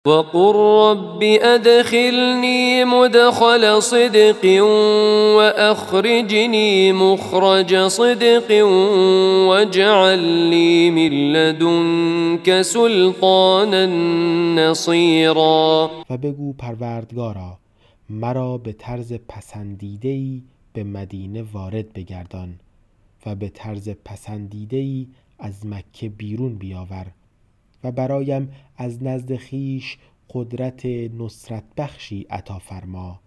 وقل رب أدخلني مدخل صدق وأخرجني مخرج صدق واجعل لي من لدنك سلطانا نصيرا. و بگو پروردگارا مرا به طرز پسندیده‌ای به مدینه وارد بگردان و به طرز پسندیده‌ای از مکه بیرون بیاور و برایم از نزد خویش قدرت نصرت بخشی عطا فرما